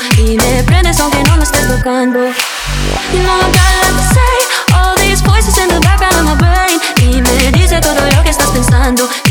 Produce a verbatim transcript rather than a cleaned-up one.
y me prendes aunque no me estés tocando. You know I got a lot to say, all these voices in the background of my brain, y me dice todo lo que estás pensando.